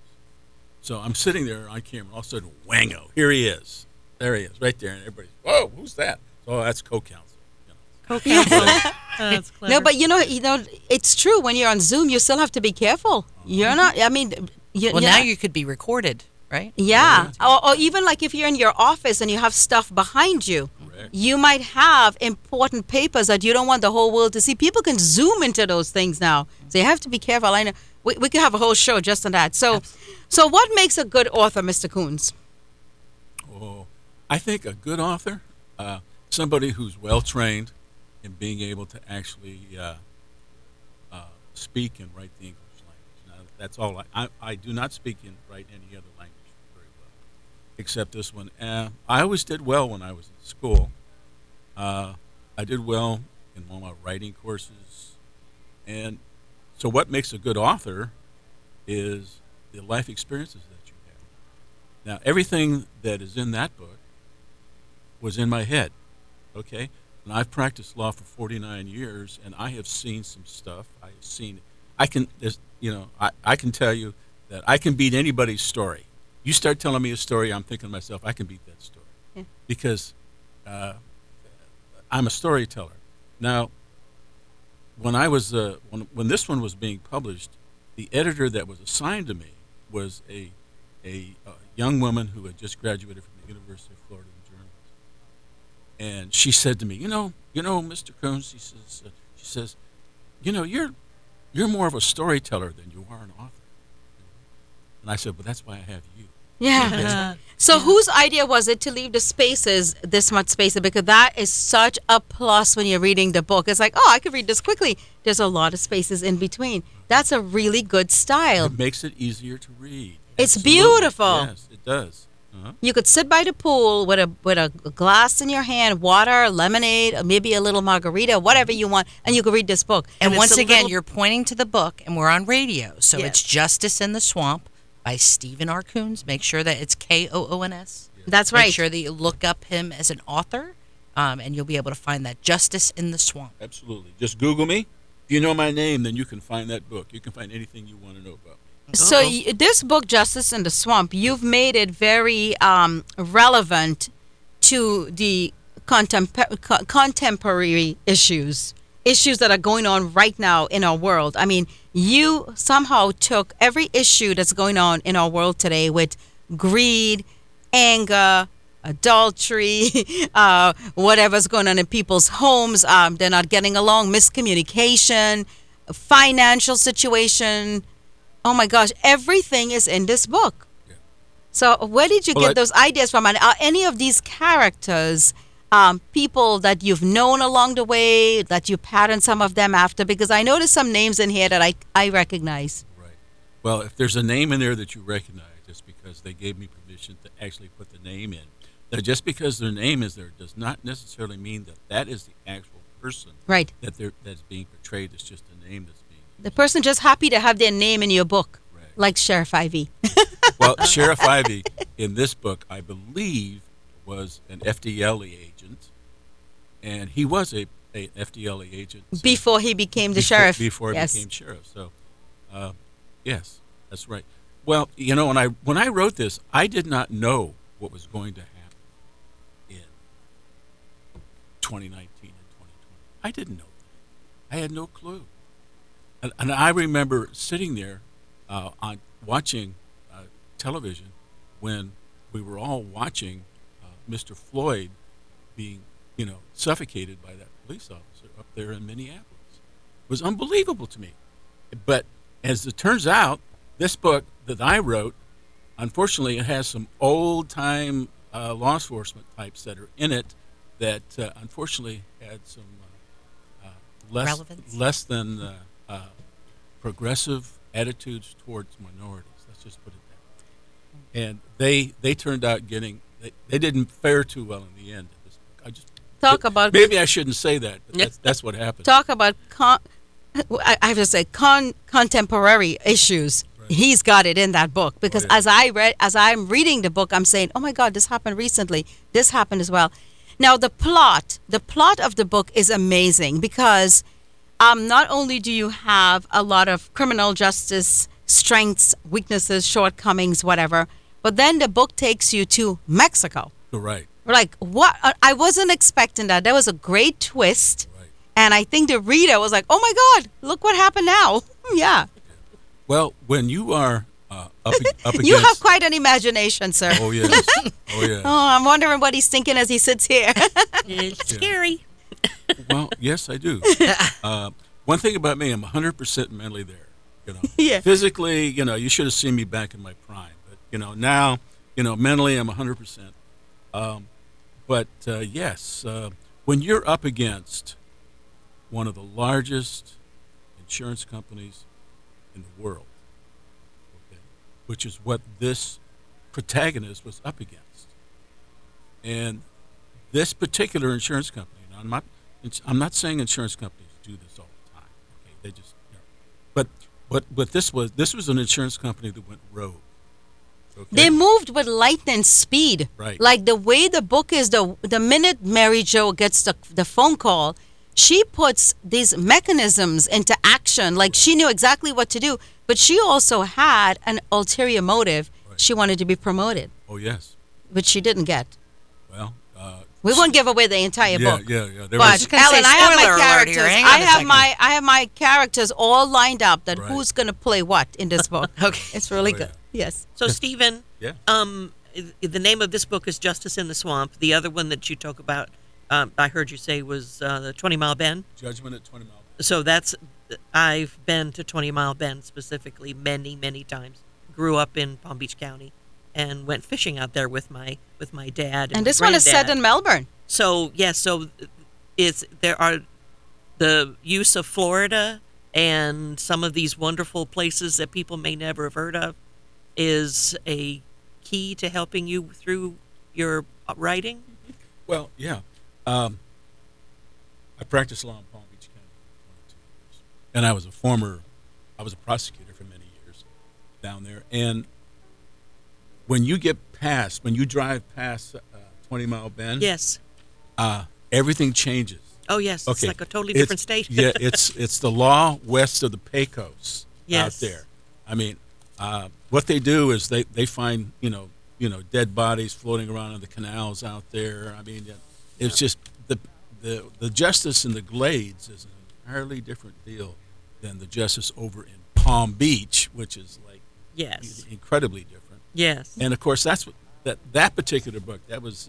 So I'm sitting there on camera. All of a sudden, wango! Here he is. There he is, right there, and everybody's, whoa, who's that? So that's co-counsel. co-counsel. That's clever. No, but you know, it's true. When you're on Zoom, you still have to be careful. You're not. I mean, Well, now you could be recorded, right? Yeah, or even like if you're in your office and you have stuff behind you, Correct. you might have important papers that you don't want the whole world to see. People can zoom into those things now, so you have to be careful. I know we could have a whole show just on that. So what makes a good author, Mr. Coons? Oh, I think a good author, somebody who's well trained in being able to actually speak and write the English language. Now, that's all. I do not speak and write any other language very well. except this one. I always did well when I was in school. I did well in all my writing courses. And so what makes a good author is the life experiences that you have. Now, everything that is in that book was in my head, okay? And I've practiced law for 49 years, and I have seen some stuff. I have seen, I can, I can tell you that I can beat anybody's story. You start telling me a story, I'm thinking to myself, I can beat that story. Yeah. Because I'm a storyteller. Now, when I was when this one was being published, the editor that was assigned to me was a young woman who had just graduated from the University of Florida in journalism, and she said to me, you know, Mr. Coons, she says, you're more of a storyteller than you are an author. And I said, well, that's why I have you. Yeah. So whose idea was it to leave the spaces, this much space? Because that is such a plus when you're reading the book. It's like, oh, I could read this quickly. There's a lot of spaces in between. That's a really good style. It makes it easier to read. It's Absolutely. beautiful. Yes, it does. Uh-huh. You could sit by the pool with a glass in your hand, water, lemonade, maybe a little margarita, whatever you want, and you could read this book. And it's once a again, little- you're pointing to the book, and we're on radio, so Yes. it's Justice in the Swamp by Stephen R. Coons. Make sure that it's Koons. That's Make right. sure that you look up him as an author, and you'll be able to find that Justice in the Swamp. Absolutely. Just Google me. If you know my name, then you can find that book. You can find anything you want to know about me. So this book, Justice in the Swamp, you've made it very relevant to the contemporary issues that are going on right now in our world. I mean, you somehow took every issue that's going on in our world today with greed, anger, adultery, whatever's going on in people's homes. They're not getting along, miscommunication, financial situation. Oh my gosh, everything is in this book. Yeah. So where did you Well, get those ideas from? And are any of these characters people that you've known along the way, that you pattern some of them after? Because I noticed some names in here that I recognize. Right. Well, if there's a name in there that you recognize, it's because they gave me permission to actually put the name in. Now, just because their name is there does not necessarily mean that that is the actual person Right. that's being portrayed. It's just a name that's being used. The person just happy to have their name in your book, Right. like Sheriff Ivy. Well, Sheriff Ivy in this book, I believe, was an FDLE agent, and he was a FDLE agent Before he became the sheriff. Before he Yes. became sheriff. So, yes, that's right. Well, when I wrote this, I did not know what was going to happen in 2019 and 2020. I didn't know that. I had no clue. And I remember sitting there on watching television when we were all watching Mr. Floyd being, suffocated by that police officer up there in Minneapolis. It was unbelievable to me. But as it turns out, this book that I wrote, unfortunately, it has some old-time law enforcement types that are in it that unfortunately had some Relevance? less than progressive attitudes towards minorities. Let's just put it that way. And they turned out they didn't fare too well in the end of this book. Talk about Maybe I shouldn't say that, but that's what happened. talk about I have to say contemporary issues. Right. He's got it in that book because Oh, yeah. as I'm reading the book, I'm saying, "Oh my God, this happened recently. This happened as well." Now the plot of the book is amazing because not only do you have a lot of criminal justice strengths, weaknesses, shortcomings, whatever, but then the book takes you to Mexico. You're right. Like, what? I wasn't expecting that. That was a great twist. Right. And I think the reader was like, oh my God, look what happened now. Yeah. Well, when you are up against... You have quite an imagination, sir. Oh, yes. Oh, yes. Oh, I'm wondering what he's thinking as he sits here. It's scary. Well, yes, I do. One thing about me, I'm 100% mentally there. Yeah. Physically, you should have seen me back in my prime. But, now, mentally, I'm 100%. But, yes, when you're up against one of the largest insurance companies in the world, okay, which is what this protagonist was up against. And this particular insurance company, now I'm not saying insurance companies do this all the time. Okay, they just, but this was an insurance company that went rogue. Okay? They moved with lightning speed. Right. Like the way the book is, the minute Mary Jo gets the phone call, she puts these mechanisms into action. Like she knew exactly what to do, but she also had an ulterior motive. Right. She wanted to be promoted, Oh yes. which she didn't get. Well, We won't give away the entire yeah, book. yeah. There But was, gonna say Ellen, I have spoiler my alert characters. here. Hang on a second. I have my characters all lined up. That Right. who's going to play what in this book. Okay. It's really Oh, good. Yes. So, Stephen, yeah. the name of this book is Justice in the Swamp. The other one that you talk about, I heard you say, was the 20 Mile Bend. Judgment at 20 Mile. So I've been to 20 Mile Bend specifically many, many times. Grew up in Palm Beach County and went fishing out there with my dad. And this one is set in Melbourne. So yes, there are the use of Florida and some of these wonderful places that people may never have heard of is a key to helping you through your writing. Well, yeah. I practiced law in Palm Beach County for 22 years, and I was a prosecutor for many years down there. And when you drive past 20 Mile Bend, Yes. everything changes. Oh yes. It's Okay. like a totally different state. Yeah, it's the law west of the Pecos Yes. out there. I mean, what they do is they find dead bodies floating around in the canals out there. I mean, it's just the justice in the Glades is an entirely different deal than the justice over in Palm Beach, which is like Yes. incredibly different. Yes. And of course, that's what that particular book that was.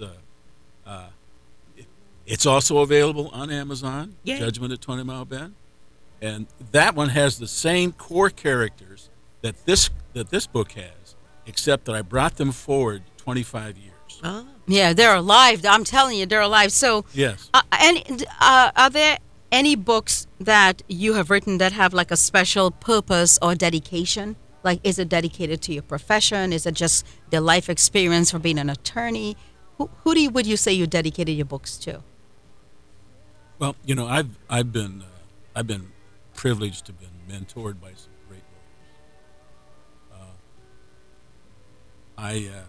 It's also available on Amazon. Yay. Judgment at 20 Mile Bend, and that one has the same core characters that this book has, except that I brought them forward 25 years. Ah. Yeah, they're alive. I'm telling you, they're alive. So, Yes. are there any books that you have written that have like a special purpose or dedication? Like, is it dedicated to your profession? Is it just the life experience for being an attorney? Who would you say you dedicated your books to? Well, I've been privileged to have been mentored by some great lawyers.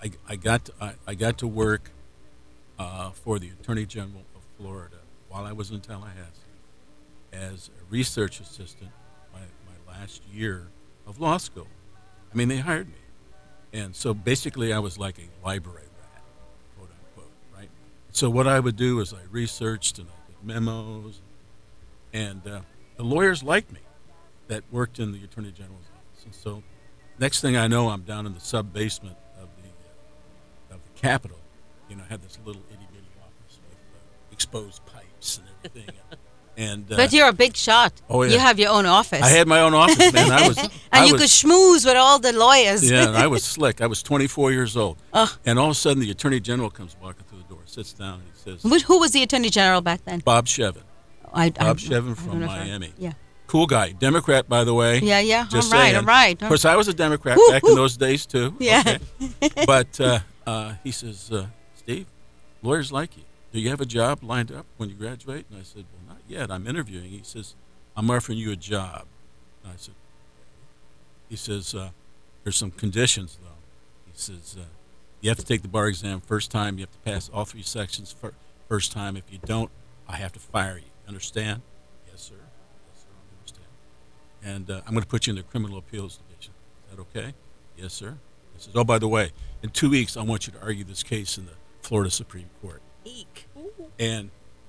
I got to work for the Attorney General of Florida while I was in Tallahassee as a research assistant my last year of law school. I mean, they hired me, and so basically I was like a library rat, quote unquote, right? So what I would do is I researched and I did memos, and the lawyers liked me that worked in the Attorney General's office. And so next thing I know, I'm down in the sub-basement of the Capitol. I had this little itty-bitty office with exposed pipes and everything. And But you're a big shot. Oh, yeah. You have your own office. I had my own office, man. and you could schmooze with all the lawyers. Yeah, and I was slick. I was 24 years old. Oh. And all of a sudden, the Attorney General comes walking through the door, sits down, and he says, Who was the attorney general back then? Bob Shevin. Bob Shevin from know if I- Miami. Yeah. Cool guy. Democrat, by the way. Yeah. Just all right, saying. all right. Of course, I was a Democrat Woo, back woo. in those days, too. Yeah. Okay. But he says, Steve, lawyers like you. Do you have a job lined up when you graduate? And I said, well, not yet. I'm interviewing. He says, I'm offering you a job. And I said, he says, there's some conditions, though. He says, you have to take the bar exam first time. You have to pass all 3 sections first time. If you don't, I have to fire you. Understand? Yes, sir. Yes, sir. I understand. And I'm going to put you in the criminal appeals division. Is that okay? Yes, sir. He says, oh, by the way, in 2 weeks, I want you to argue this case in the Florida Supreme Court. Eek. And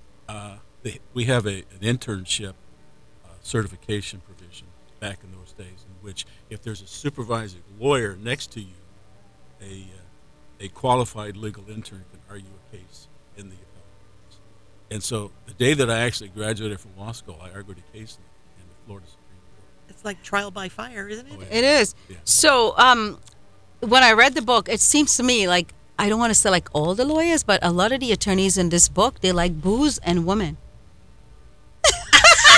we have an internship certification provision back in those days, in which if there's a supervising lawyer next to you, a qualified legal intern can argue a case in the appellate courts. And so the day that I actually graduated from law school, I argued a case in the Florida Supreme Court. It's like trial by fire, isn't it? Oh, yeah. It is. Yeah. So, when I read the book, it seems to me like, I don't want to say like all the lawyers, but a lot of the attorneys in this book, they like booze and women.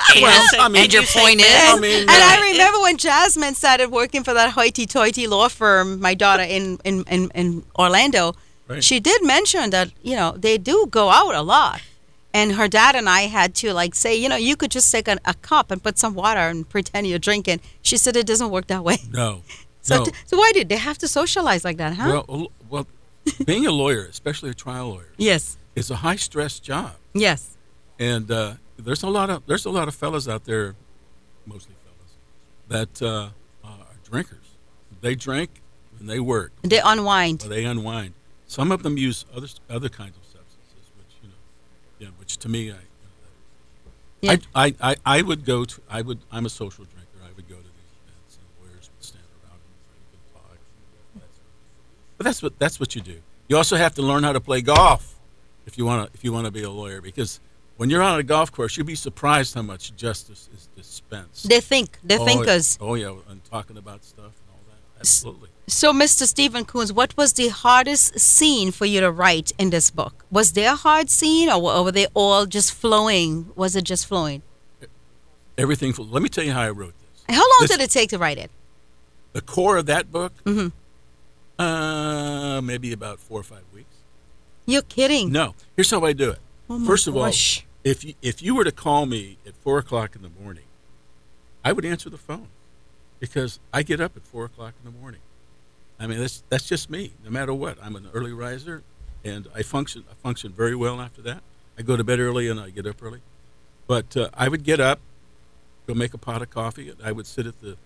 I mean, and your point is, I mean, And I remember when Jasmine started working for that hoity-toity law firm, my daughter in Orlando, Right. she did mention that, they do go out a lot. And her dad and I had to say, you could just take a cup and put some water and pretend you're drinking. She said it doesn't work that way. no. So, no. so why did they have to socialize like that, huh? Well, being a lawyer, especially a trial lawyer, Yes. is a high stress job, Yes. and there's a lot of fellas out there, mostly fellas, that are drinkers. They drink and they work. They unwind. Or they unwind. Some of them use other kinds of substances, which which to me, Yeah. I would go to. I'm a social drinker. I would go to these events, and lawyers would stand around and talk. But that's what you do. You also have to learn how to play golf if you want to be a lawyer, because when you're on a golf course, you'd be surprised how much justice is dispensed. They're thinkers. Oh yeah, and talking about stuff and all that. Absolutely. So, Mr. Stephen Coons, what was the hardest scene for you to write in this book? Was there a hard scene, or were they all just flowing? Was it just flowing? Everything. Let me tell you how I wrote this. How long This- did it take to write it? The core of that book, Mhm. Maybe about 4 or 5 weeks. You're kidding. No, here's how I do it. Oh my First of all, gosh. if you were to call me at 4 o'clock in the morning, I would answer the phone, because I get up at 4 o'clock in the morning. I mean, that's just me. No matter what, I'm an early riser, and I function very well after that. I go to bed early and I get up early, but I would get up, go make a pot of coffee, and I would sit at the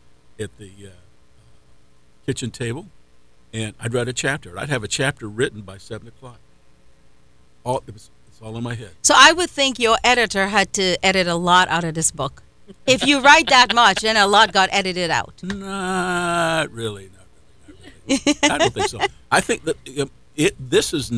kitchen table, and I'd write a chapter. I'd have a chapter written by 7 o'clock. It's all in my head. So I would think your editor had to edit a lot out of this book. If you write that much, then a lot got edited out. Not really. I don't think so. I think that this is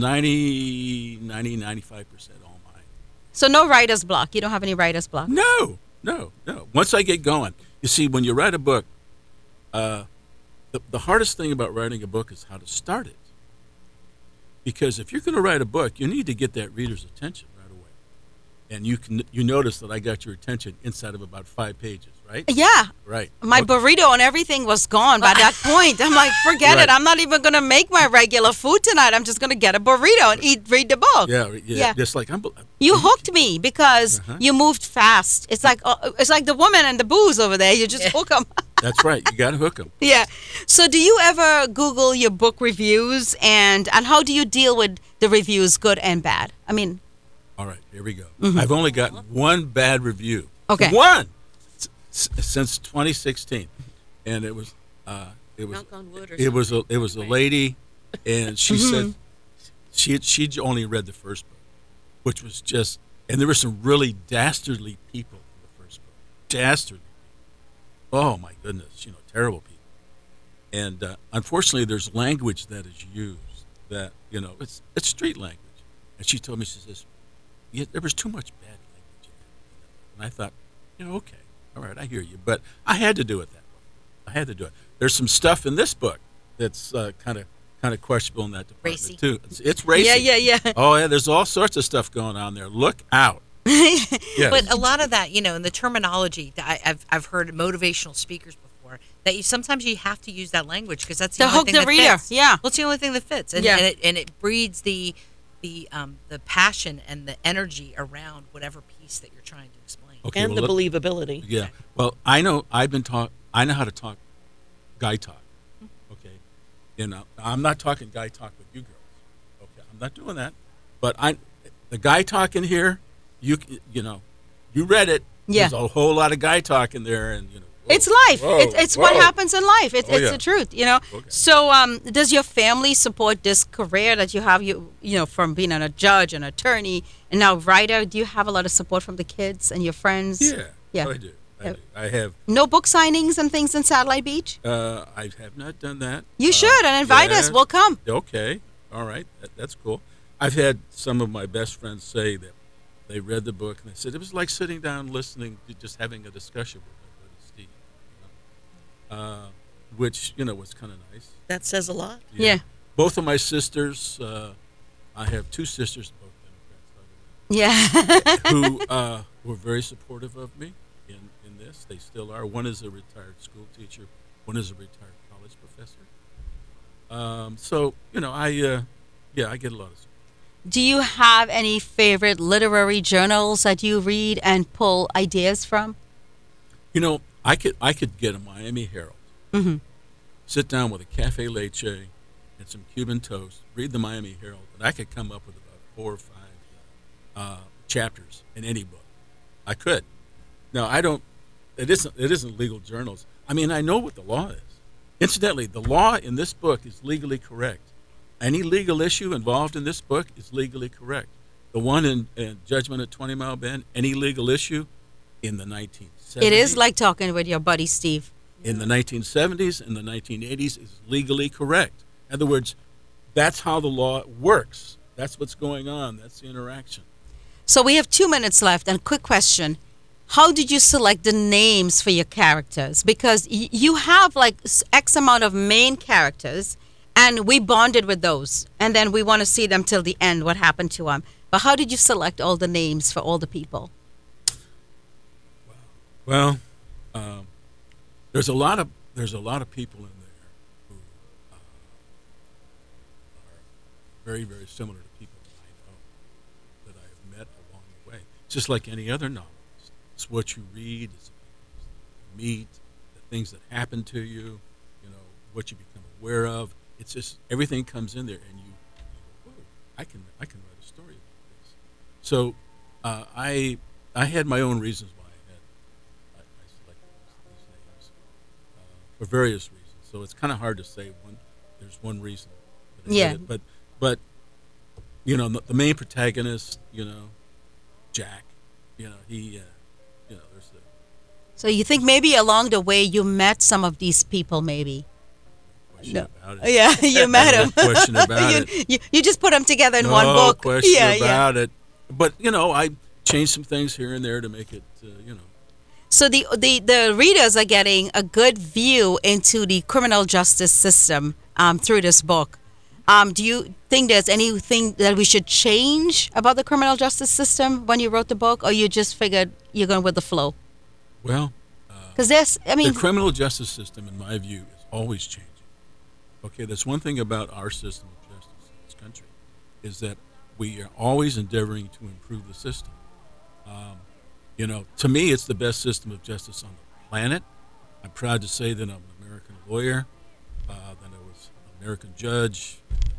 95% all mine. So no writer's block. You don't have any writer's block. No. Once I get going, you see, when you write a book, the hardest thing about writing a book is how to start it. Because if you're going to write a book, you need to get that reader's attention right away. And you notice that I got your attention inside of about 5 pages, right? Yeah. Right. My Okay. burrito and everything was gone by that point. I'm like, forget Right. it. I'm not even going to make my regular food tonight. I'm just going to get a burrito and read the book. Yeah. Yeah. Just like You hooked me because Uh-huh. you moved fast. It's like the woman and the booze over there. You just hook them. That's right. You got to hook them. Yeah. So do you ever Google your book reviews and how do you deal with the reviews, good and bad? I mean, All right, here we go. I've only gotten one bad review. Okay. One since 2016, and it was Knock on wood or it was a right? lady, and she said she'd only read the first book, which was just, and there were some really dastardly people in the first book. Dastardly people. Oh my goodness, terrible people. And unfortunately, there's language that is used that it's street language. And she told me, she says, there was too much bad language in it. And I thought, okay, all right, I hear you. But I had to do it that way. I had to do it. There's some stuff in this book that's kind of questionable in that department Racy. too. It's racy. yeah. Oh yeah, there's all sorts of stuff going on there. Look out. Yeah. But a lot of that, in the terminology, I've heard motivational speakers before that sometimes you have to use that language because that's the To only hook thing the that reader, fits. yeah. Well, it's the only thing that fits, and Yeah. and it breeds the passion and the energy around whatever piece that you're trying to explain. Okay, And well, the look- believability. Yeah. Well, I know I know how to talk guy talk. Okay. I'm not talking guy talk with you girls. Okay. I'm not doing that. But the guy talk in here, you read it. Yeah. There's a whole lot of guy talk in there, and It's life. whoa, It's what whoa. happens in life. It's Oh, yeah. the truth, Okay. So, does your family support this career that you have? From being an judge, an attorney, and now writer. Do you have a lot of support from the kids and your friends? Yeah. Yeah. I do. I have. No book signings and things in Satellite Beach. I have not done that. You should and invite us. yeah. We'll come. Okay. All right. That's cool. I've had some of my best friends say that they read the book and they said it was like sitting down listening to just having a discussion with my buddy Steve, which was kind of nice. That says a lot. Yeah. Both of my sisters, I have 2 sisters, both Democrats, by the way, Yeah. who were very supportive of me. in this. They still are. One is a retired school teacher. One is a retired college professor. So I get a lot of. Do you have any favorite literary journals that you read and pull ideas from? I could get a Miami Herald, Mm-hmm. sit down with a cafe leche and some Cuban toast, read the Miami Herald, and I could come up with about 4 or 5 chapters in any book. I could. Now I don't. It isn't legal journals. I mean, I know what the law is. Incidentally, the law in this book is legally correct. Any legal issue involved in this book is legally correct. The one in Judgment at 20 Mile Bend, any legal issue in the 1970s. It is like talking with your buddy Steve. In the 1970s and the 1980s is legally correct. In other words, that's how the law works. That's what's going on. That's the interaction. So we have 2 minutes left. And quick question. How did you select the names for your characters? Because you have like X amount of main characters, and we bonded with those. And then we want to see them till the end, what happened to them. But how did you select all the names for all the people? Well, there's a lot of people in there who are very, very similar to people that I know, that I have met along the way. It's just like any other novelist. It's what you read, it's the people you meet, the things that happen to you, what you become aware of. It's just everything comes in there, and you go, whoa, I can write a story about this. So I had my own reasons why I selected these names for various reasons. So it's kind of hard to say there's one reason that I did it. But the main protagonist, Jack, he. There's the. So you think maybe along the way you met some of these people, maybe? No. About it. Yeah, you met them. No question about it. You just put them together in no one book. Question about it. But I changed some things here and there to make it. So the readers are getting a good view into the criminal justice system through this book. Do you think there's anything that we should change about the criminal justice system when you wrote the book, or you just figured you're going with the flow? Well, because the criminal justice system, in my view, is always changing. Okay, that's one thing about our system of justice in this country, is that we are always endeavoring to improve the system. To me, it's the best system of justice on the planet. I'm proud to say that I'm an American lawyer, that I was an American judge.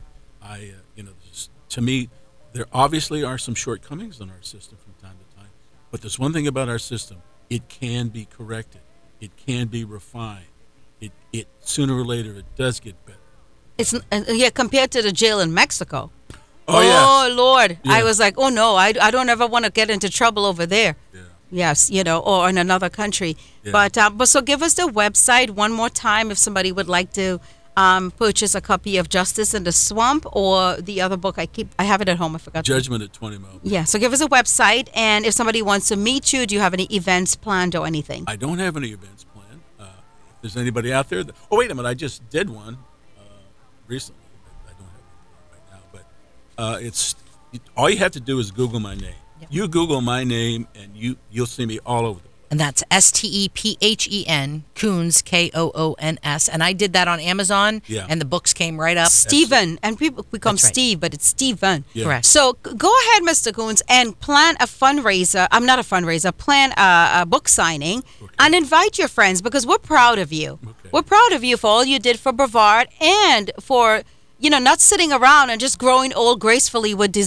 To me, there obviously are some shortcomings in our system from time to time, but there's one thing about our system: it can be corrected, it can be refined. It sooner or later it does get better. It's compared to the jail in Mexico. Oh yes. Lord, Yeah. I was like, oh no, I don't ever want to get into trouble over there. Yeah. Yes, or in another country. Yeah. But so give us the website one more time if somebody would like to purchase a copy of Justice in the Swamp or the other book. I have it at home. I forgot. Judgment at 20 Mile. Yeah. So give us a website, and if somebody wants to meet you, do you have any events planned or anything? I don't have any events planned. If there's anybody out there wait a minute, I just did one recently, but I don't have one right now. But all you have to do is Google my name. Yep. You Google my name, and you'll see me all over the place. And that's STEPHEN, Koons, KOONS. And I did that on Amazon, Yeah. and the books came right up. Stephen, and we call him That's right. Steve, but it's Stephen. Yeah. Correct. So go ahead, Mr. Koons, and plan a fundraiser. I'm not a fundraiser. Plan a book signing and invite your friends, because we're proud of you. Okay. We're proud of you for all you did for Brevard and for not sitting around and just growing old gracefully with